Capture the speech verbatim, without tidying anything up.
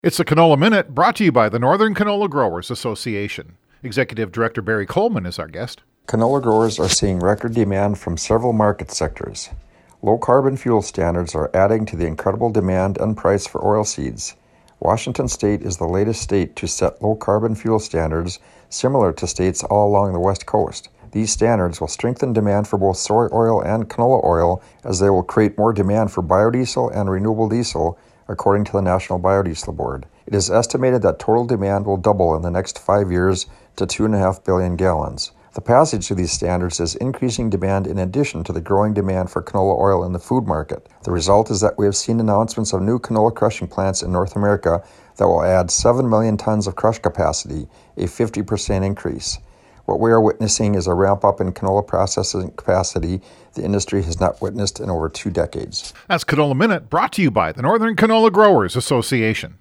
It's the Canola Minute, brought to you by the Northern Canola Growers Association. Executive Director Barry Coleman is our guest. Canola growers are seeing record demand from several market sectors. Low-carbon fuel standards are adding to the incredible demand and price for oilseeds. Washington State is the latest state to set low-carbon fuel standards similar to states all along the West Coast. These standards will strengthen demand for both soy oil and canola oil, as they will create more demand for biodiesel and renewable diesel, according to the National Biodiesel Board. It is estimated that total demand will double in the next five years to two point five billion gallons. The passage of these standards is increasing demand in addition to the growing demand for canola oil in the food market. The result is that we have seen announcements of new canola crushing plants in North America that will add seven million tons of crush capacity, a fifty percent increase. What we are witnessing is a ramp-up in canola processing capacity the industry has not witnessed in over two decades. That's Canola Minute, brought to you by the Northern Canola Growers Association.